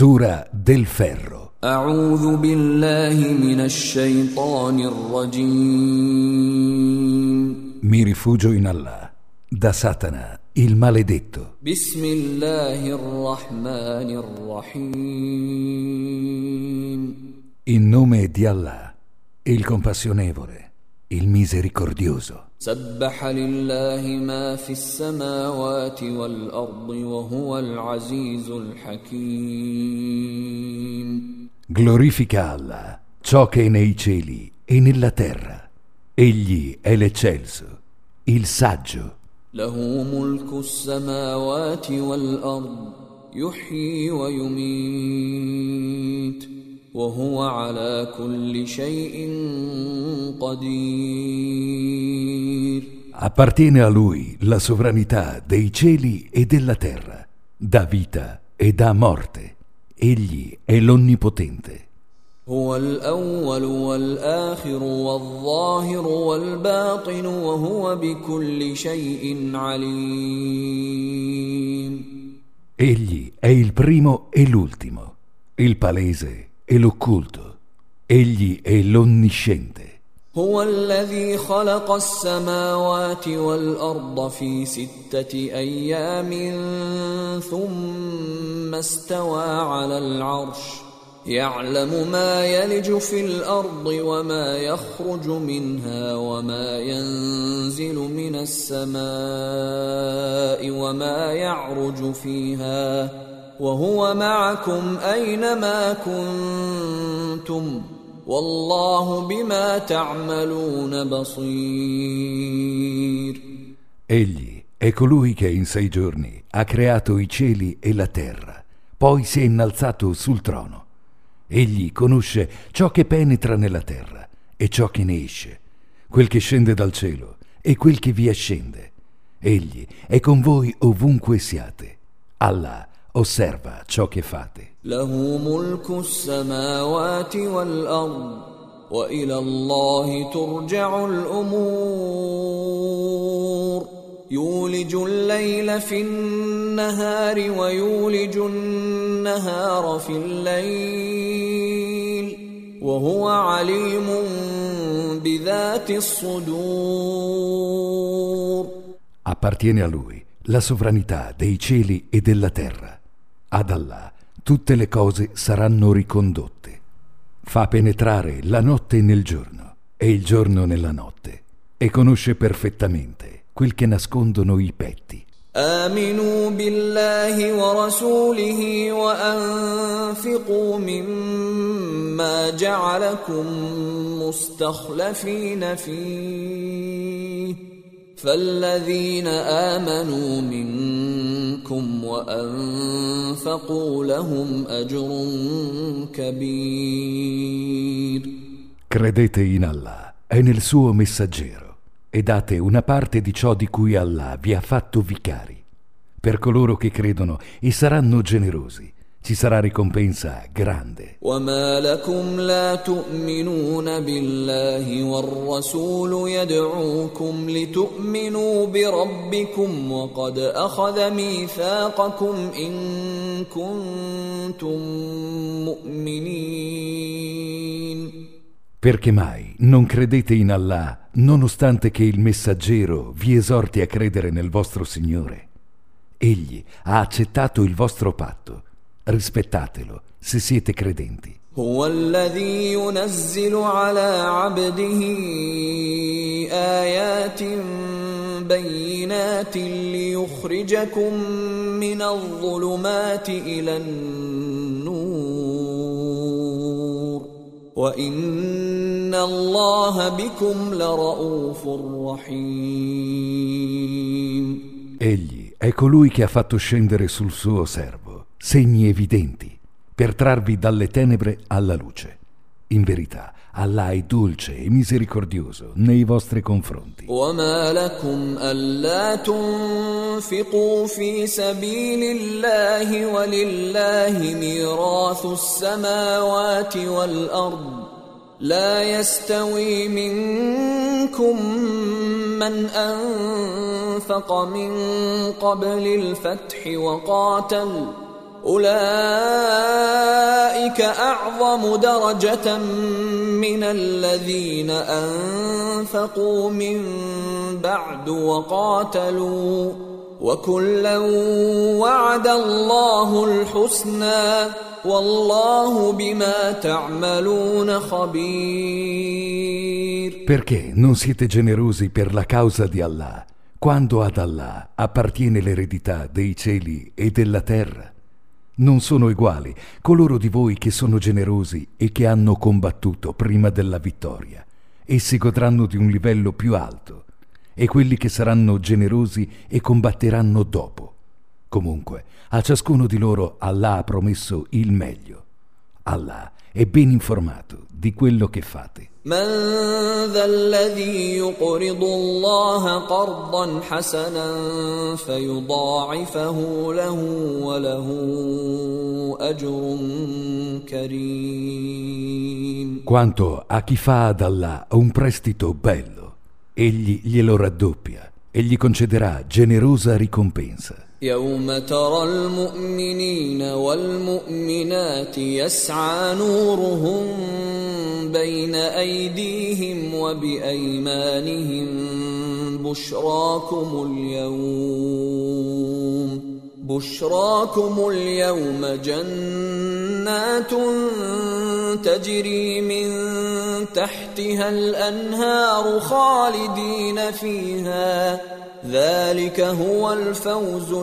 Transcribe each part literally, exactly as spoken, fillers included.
Sura del Ferro. أعوذ بالله من الشيطان الرجيم. Mi rifugio in Allah, da Satana, il maledetto. بسم الله الرحمن الرحيم. In nome di Allah, il compassionevole, il misericordioso. سبح لله ما في السماوات والأرض وهو العزيز الحكيم. Glorifica Allah, ciò che è nei cieli e nella terra. Egli è l'eccelso, il saggio. له ملك السماوات والأرض يحيي ويميت وهو على كل شيء قدير. Appartiene a lui la sovranità dei cieli e della terra, dà vita e dà morte. Egli è l'Onnipotente. هو الأول والآخر والظاهر والباطن وهو بكل شيء عليم. Egli è il primo e l'ultimo, il palese e l'occulto. Egli è l'onnisciente. هو الذي خلق السماوات والأرض في ستة أيام ثم استوى على العرش يعلم ما يلج في الأرض وما يخرج منها وما ينزل من السماء وما يعرج فيها وهو معكم أينما كنتم والله بما تعملون بصير. Egli è colui che in sei giorni ha creato i cieli e la terra, poi si è innalzato sul trono. Egli conosce ciò che penetra nella terra e ciò che ne esce, quel che scende dal cielo e quel che vi ascende. Egli è con voi ovunque siate. Allah osserva ciò che fate. له ملك السماوات والأرض وإلى الله ترجع الأمور. يولج الليل في النهار ويولج النهار في الليل وهو عليم بذات الصدور. Appartiene a lui la sovranità dei cieli e della terra. Ad Allah tutte le cose saranno ricondotte. Fa penetrare la notte nel giorno e il giorno nella notte e conosce perfettamente quel che nascondono i petti. آمنوا بالله ورسوله وأنفقوا مما جعلكم مستخلفين فيه فالذين آمنوا منكم وأنفقوا لهم أجر كبير. Credete in Allah e nel suo messaggero e date una parte di ciò di cui Allah vi ha fatto vicari. Per coloro che credono e saranno generosi, ci sarà ricompensa grande. وما لكم لا تؤمنون بالله والرسول يدعوكم لتؤمنوا بربكم وقد أخذ ميثاقكم إن كنتم مؤمنين. Perché mai non credete in Allah, nonostante che il messaggero vi esorti a credere nel vostro Signore? Egli ha accettato il vostro patto. Rispettatelo se siete credenti. هو الذي ينزل على عبده آيات بينات ليخرجكم من الظلمات إلى النور وإن الله بكم لرؤوف رحيم. Egli è colui che ha fatto scendere sul suo servo segni evidenti per trarvi dalle tenebre alla luce. In verità, Allah è dolce e misericordioso nei vostri confronti. وما لكم ألا تنفقوا في سبيل الله ولله ميراث السماوات والأرض لا يستوي منكم من أنفق من قبل الفتح وقاتل أولئك أولئك أعظم درجة من الذين أنفقوا من بعد وقاتلوا وكلا وعد الله الحسنى والله بما تعملون خبير. Perché non siete generosi per la causa di Allah, quando ad Allah appartiene l'eredità dei cieli e della terra? Non sono uguali coloro di voi che sono generosi e che hanno combattuto prima della vittoria. Essi godranno di un livello più alto, e quelli che saranno generosi e combatteranno dopo. Comunque, a ciascuno di loro Allah ha promesso il meglio. Allah è ben informato di quello che fate. من ذا الذي يقرض الله قرضا حسنا فيضاعفه له وله أجر كريم. Quanto a chi fa ad Allah un prestito bello, egli glielo raddoppia e gli concederà generosa ricompensa. يوم ترى المؤمنين والمؤمنات يسعى نورهم بين أيديهم وبأيمانهم بشراكم اليوم بشراكم اليوم جنات تجري من تحتها الأنهار خالدين فيها ذلك هو الفوز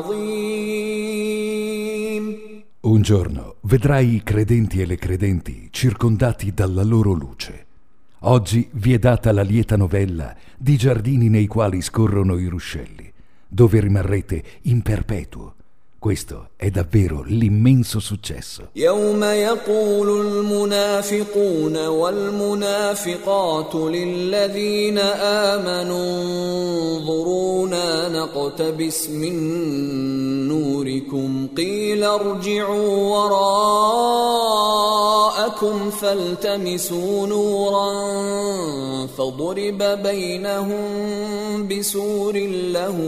العظيم. Un giorno vedrai i credenti e le credenti circondati dalla loro luce. Oggi vi è data la lieta novella di giardini nei quali scorrono i ruscelli, dove rimarrete in perpetuo. Questo è davvero l'immenso successo. يوم يقول المنافقون والمنافقات للذين آمنوا انظرونا نقتبس من نوركم قيل ارجعوا وراءكم فالتمسوا نورا فضرب بينهم بسور له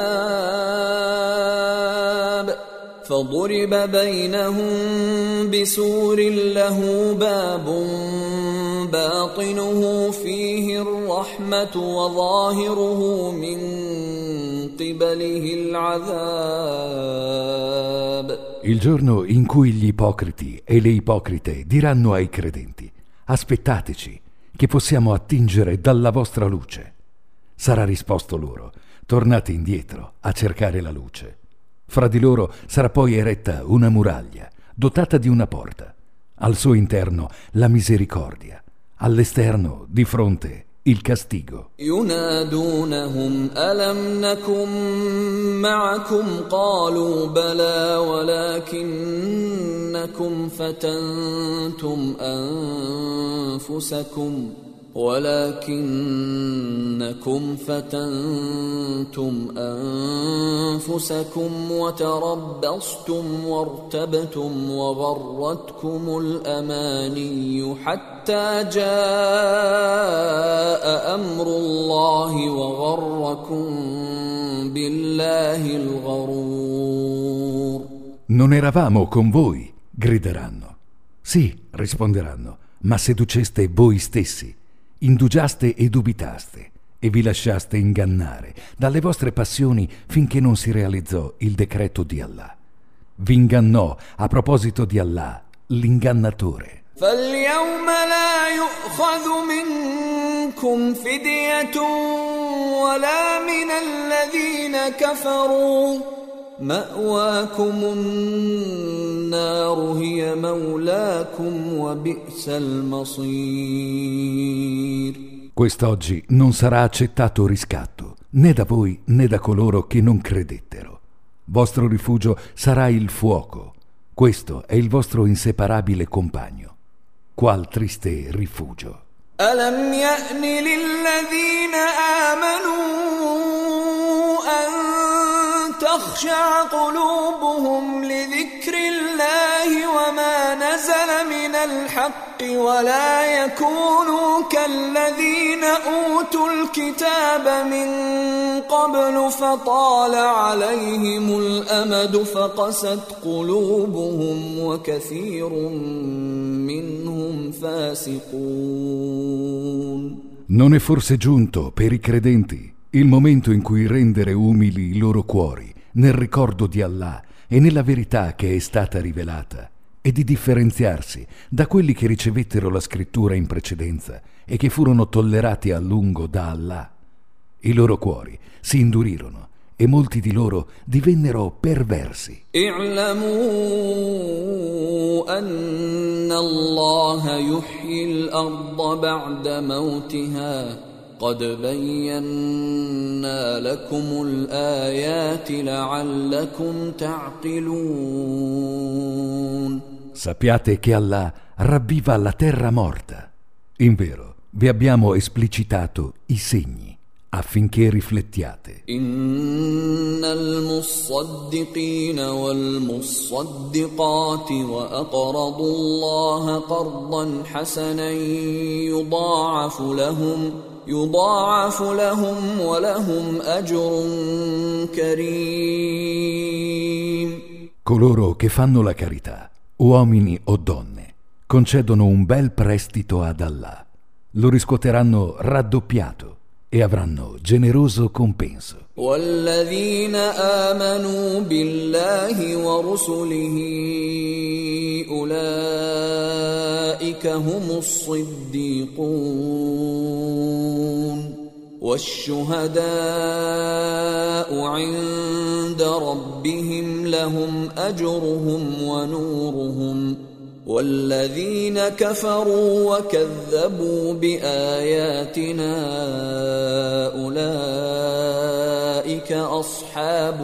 باب فضرب بينهم بسور له باب باطنه فيه الرحمة وظاهره من قبله العذاب. Il giorno in cui gli ipocriti e le ipocrite diranno ai credenti: aspettateci, che possiamo attingere dalla vostra luce. Sarà risposto loro: tornate indietro a cercare la luce. Fra di loro sarà poi eretta una muraglia, dotata di una porta. Al suo interno la misericordia, all'esterno, di fronte, il castigo. ينادونهم ألم نكن معكم قالوا بلى ولكنكم فتنتم أنفسكم ولكنكم فتنتم أنفسكم وتربصتم وارتبتم وغرتكم الأماني حتى جاء أمر الله وغركم بالله الغرور. Non eravamo con voi, grideranno. Sì, risponderanno, ma seduceste voi stessi. Indugiaste e dubitaste e vi lasciaste ingannare dalle vostre passioni finché non si realizzò il decreto di Allah. Vi ingannò a proposito di Allah l'ingannatore. فاليوم لا يؤخذ منكم فدية ولا من الذين كفروا مأواكم النار هي مولاكم وبئس المصير. Quest'oggi non sarà accettato riscatto, né da voi né da coloro che non credettero. Vostro rifugio sarà il fuoco. Questo è il vostro inseparabile compagno. Qual triste rifugio. ألم يأن للذين آمنوا أن تخشع قلوبهم لذكر الله وما نزل من الحق ولا يكونوا كالذين أوتوا الكتاب من قبل فطال عليهم الأمد فقست قلوبهم وكثير منهم فاسقون. Non è forse giunto per i credenti il momento in cui rendere umili i loro cuori nel ricordo di Allah e nella verità che è stata rivelata, e di differenziarsi da quelli che ricevettero la scrittura in precedenza e che furono tollerati a lungo da Allah. I loro cuori si indurirono e molti di loro divennero perversi. اعلموا أن الله يحيي الأرض بعد موتها قد بينا لكم الآيات لعلكم تعقلون. Sappiate che Allah ravviva la terra morta. Invero, vi abbiamo esplicitato i segni affinché riflettiate. إن المصدقين والمصدقات وأقرضوا الله قرضا حسنا يضاعف لهم يضاعف لهم ولهم أجر كريم. Coloro che fanno la carità, uomini o donne, concedono un bel prestito ad Allah, lo riscuoteranno raddoppiato e avranno generoso compenso. والذين آمنوا بالله ورسله أولئك هم الصديقون والشهداء عند ربهم لهم أجرهم ونورهم والذين كفروا وكذبوا بآياتنا أولئك أصحاب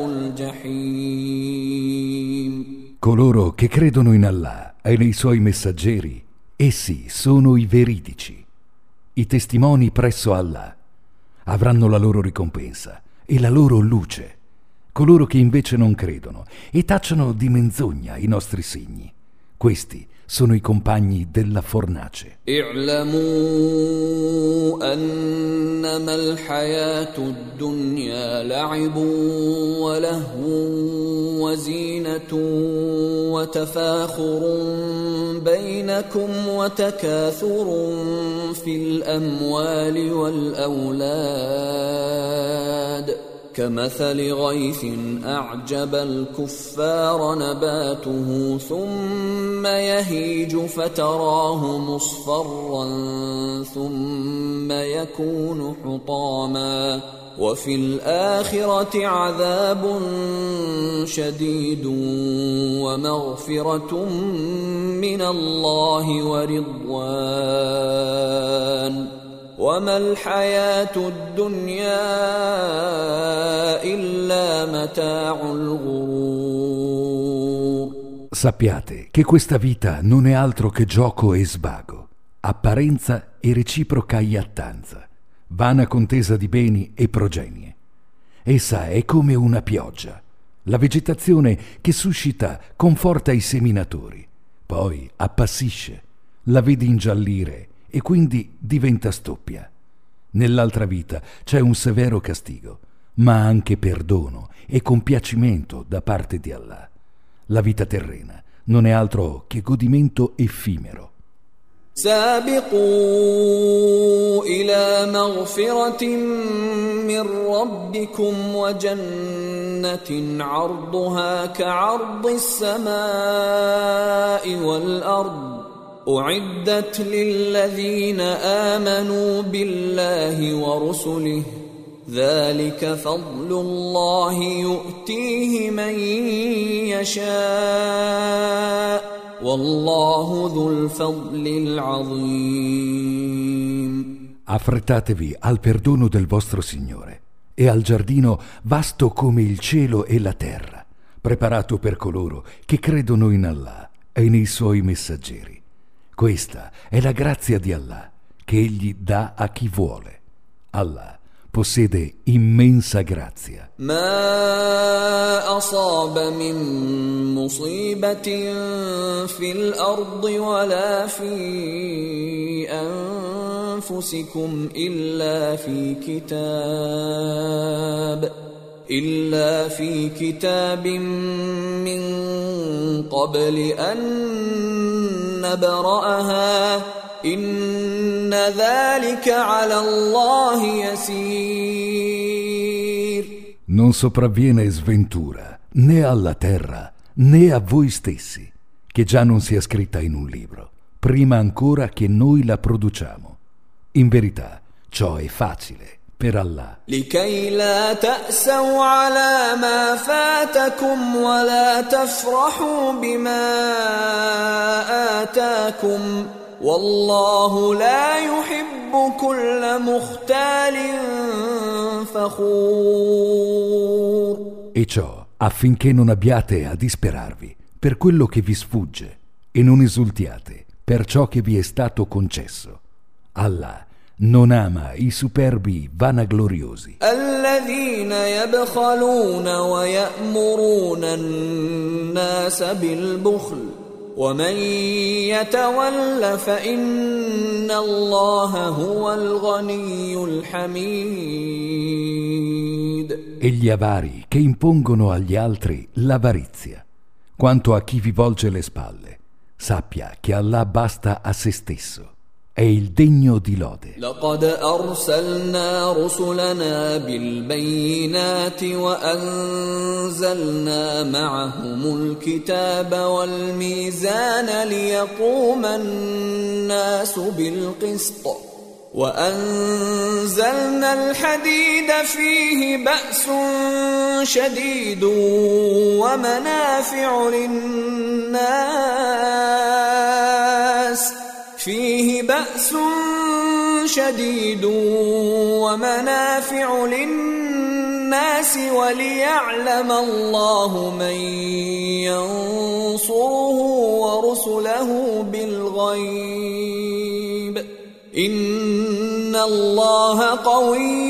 الجحيم. Coloro che credono in Allah e nei suoi messaggeri, essi sono i veridici, i testimoni presso Allah. Avranno la loro ricompensa e la loro luce. Coloro che invece non credono e tacciano di menzogna i nostri segni, questi sono i compagni della fornace. اعلموا أنما الحياة الدنيا لعب ولهو وزينة وتفاخر بينكم وتكاثر في الأموال والأولاد كمثل غيث أعجب الكفار نباته ثم يهيج فتراه مصفرا ثم يكون حطاما وفي الآخرة عذاب شديد ومغفرة من الله ورضوان وما الحياة الدنيا إلا متاع الغرور. Sappiate che questa vita non è altro che gioco e svago, apparenza e reciproca iattanza, vana contesa di beni e progenie. Essa è come una pioggia, la vegetazione che suscita conforta i seminatori, poi appassisce, la vedi ingiallire e quindi diventa stoppia. Nell'altra vita c'è un severo castigo, ma anche perdono e compiacimento da parte di Allah. La vita terrena non è altro che godimento effimero. سابقوا إلى مغفرة من ربكم وجنة عرضها كعرض السماء والأرض أعدت للذين آمنوا بالله ورسله ذلك فضل الله يؤتيه من يشاء والله ذو الفضل العظيم. Affrettatevi al perdono del vostro Signore e al giardino vasto come il cielo e la terra, preparato per coloro che credono in Allah e nei suoi messaggeri. Questa è la grazia di Allah che Egli dà a chi vuole. Allah possiede immensa grazia. ما أصاب من مصيبة في الأرض ولا في أنفسكم إلا في كتاب إلا في كتاب من قبل أن نبرأها إن ذلك على الله يسير. Non sopravviene sventura né alla terra né a voi stessi, che già non sia scritta in un libro, prima ancora che noi la produciamo. In verità, ciò è facile per Allah. لكي لا تأسوا على ما فاتكم ولا تفرحوا بما آتاكم والله لا يحب كل مختال فخور. E ciò affinché non abbiate a disperarvi per quello che vi sfugge e non esultiate per ciò che vi è stato concesso. Allah non ama i superbi vanagloriosi. الذين يبخلون ويأمرون الناس بالبخل ومن يتول فإن الله هو الغني الحميد. E gli avari che impongono agli altri l'avarizia. Quanto a chi vi volge le spalle, sappia che Allah basta a se stesso. È il degno di lode. لقد أرسلنا رسلنا بالبينات وأنزلنا معهم الكتاب والميزان ليقوم الناس بالقسط وأنزلنا الحديد فيه بأس شديد ومنافع للناس فيه بأس شديد ومنافع للناس وليعلم الله من ينصره ورسله بالغيب إن الله قوي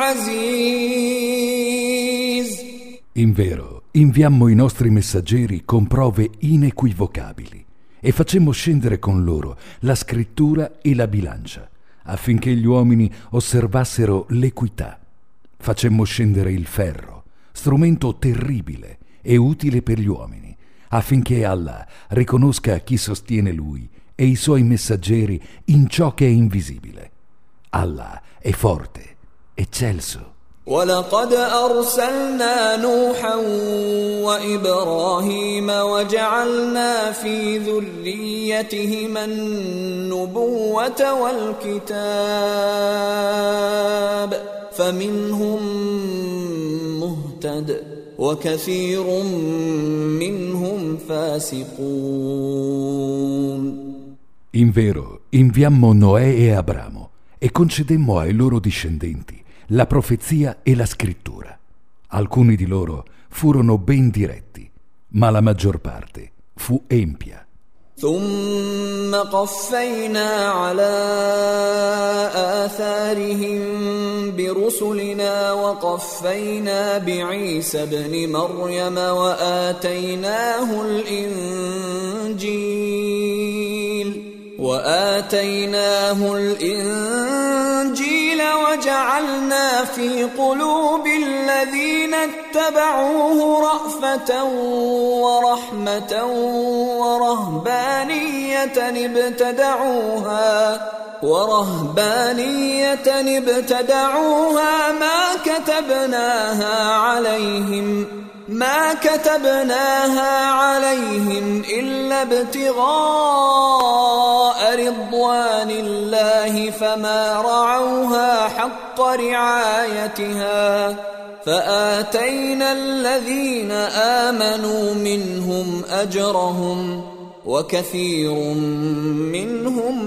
عزيز. In vero, inviammo i nostri messaggeri con prove inequivocabili e facemmo scendere con loro la scrittura e la bilancia, affinché gli uomini osservassero l'equità. Facemmo scendere il ferro, strumento terribile e utile per gli uomini, affinché Allah riconosca chi sostiene Lui e i Suoi messaggeri in ciò che è invisibile. Allah è forte, eccelso. ولقد أرسلنا نوحا وإبراهيم وجعلنا في ذريتهما النبوة والكتاب فمنهم مهتد وكثير منهم فاسقون. In vero, inviammo Noè e Abramo e concedemmo ai loro discendenti la profezia e la scrittura. Alcuni di loro furono ben diretti, ma la maggior parte fu empia. ثم قفينا على آثارهم برسلنا وقفينا بعيسى ابن مريم وآتيناه الإنجيل وآتيناه الإنجيل وجعلنا في قلوب الذين اتبعوه رأفة ورحمة ورهبانية ابتدعوها ورهبانية ابتدعوها ما كتبناها عليهم ما كتبناها عليهم إلا ابتغاء رضوان الله فما رعوها حق رعايتها فآتينا الذين آمنوا منهم أجرهم وكثير منهم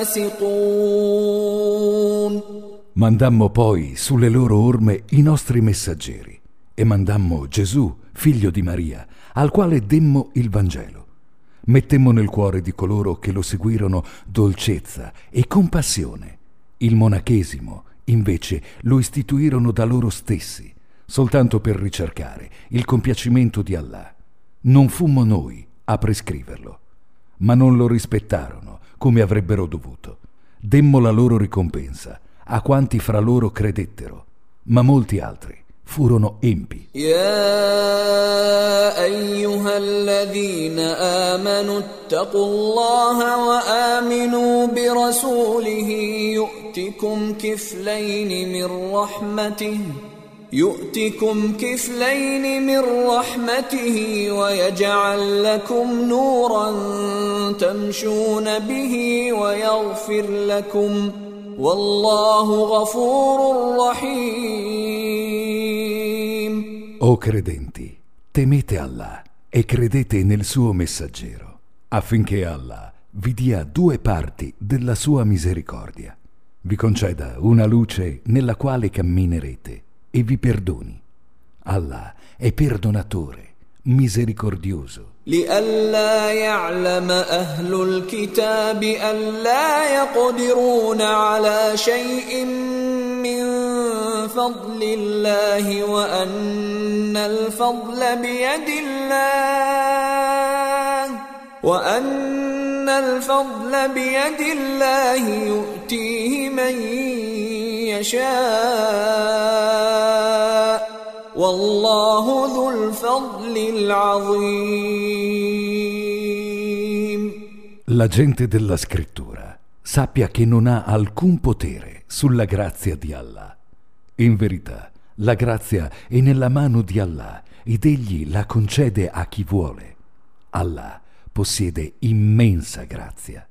فاسقون. Mandammo poi sulle loro orme i nostri messaggeri e mandammo Gesù, figlio di Maria, al quale demmo il Vangelo. Mettemmo nel cuore di coloro che lo seguirono dolcezza e compassione, il monachesimo, invece lo istituirono da loro stessi, soltanto per ricercare il compiacimento di Allah. Non fummo noi a prescriverlo, ma non lo rispettarono come avrebbero dovuto. Demmo la loro ricompensa a quanti fra loro credettero, ma molti altri furono empi. يا أيها الذين آمنوا اتقوا الله وآمنوا برسوله يؤتكم كفلين من رحمته يؤتكم كفلين من رحمته ويجعل لكم نورا تمشون به ويغفر لكم والله غفور رحيم. O credenti, temete Allah e credete nel suo messaggero, affinché Allah vi dia due parti della sua misericordia, vi conceda una luce nella quale camminerete e vi perdoni. Allah è perdonatore, misericordioso. لئلا يعلم أهل الكتاب ألا يقدرون على شيء من فضل الله وأن الفضل بيد الله وأن الفضل بيد الله يؤتيه من يشاء والله ذو الفضل العظيم. La gente della scrittura sappia che non ha alcun potere sulla grazia di Allah. In verità, la grazia è nella mano di Allah ed egli la concede a chi vuole. Allah possiede immensa grazia.